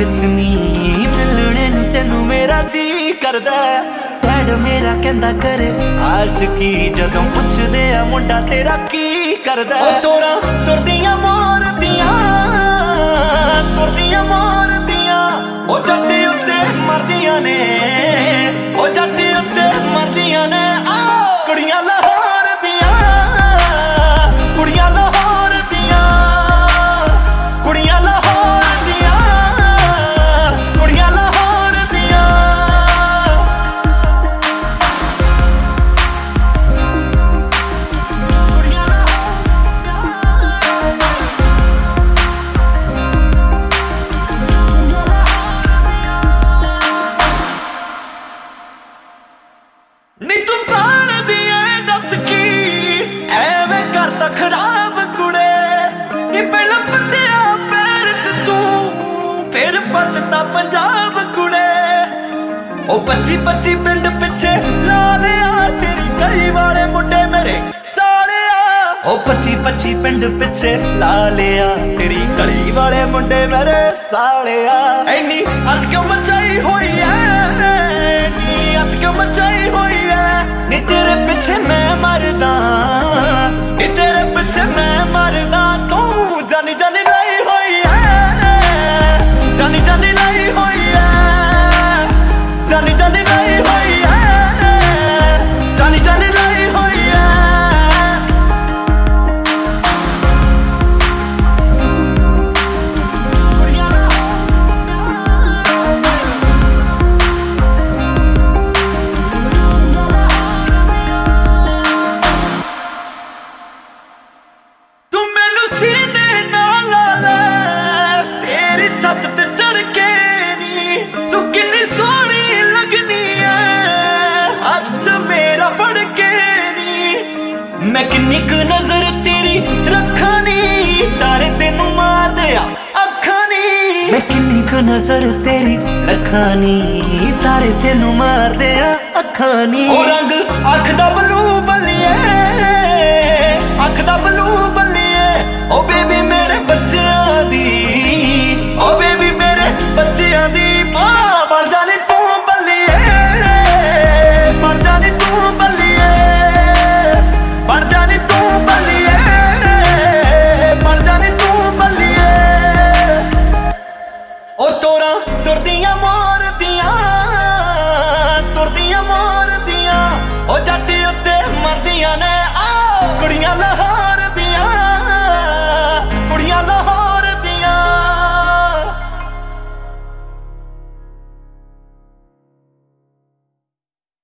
विच नी मिलने नूं तैनूं मेरा जी करदा। डैड मेरा कहंदा करे आशिकी जदों पुछदे आ मुंडा तेरा की करदा। ओ तोरा तुरदियां मोरदियां ओ जट्टी उत्ते मरदियां ने, ओ जट्टी उत्ते मरदियां ने। कुड़ियां लाहौर दियां, कुड़ियां लाहौर दियां, कुड़ियां लाहौर दियां, कुड़ियां लाहौर दियां। कुड़ियां नी तू प्राण दिए दस की एवें करता खराब कुड़े। नी पहला पत्तिया पेरिस तू फिर पलता पंजाब कुड़े। ओ 25-25 पिंड पिछे ला लिया तेरी गली वाले मुंडे मेरे सालिया। ओ 25-25 पिंड पिछे ला लिया तेरी गली वाले मुंडे मेरे सालिया। इन्नी अत क्यों मचाई हुई है, नी अत क्यों मचाई हुई है। नी तेरे पिछे मैं मरदा, नी तेरे पिछे मैं मरदा। तू जानी जानी लाई हुई है, जानी जानी लाई हुई है, जानी जानी लाई हुई है, जानी जानी लाई हुई है। मैं किन्नी क नजर तेरी रखा नी तारे तेनू मार दिया अखा नी। मैं किन्नी क नजर तेरी रखा नी तारे तेनू मार दिया अखा नी। ओ रंग अख दा बलू बल्लिए, अख दा बलू बल्लिए। ओ बेबी मेरे बच्चियां दी, ओ बेबी मेरे बच्चियां दी मां बन जानी तू बल्लिए, बन जानी तू बल्लिए, बन जानी तू बल्लिए, बन जानी तू बल्लिए। ओ तोरा तुरदियां मोरदियां, तुरदियां मोरदियां। ओ जट्टी उत्ते मरदियां ने कुड़ियां लाहौर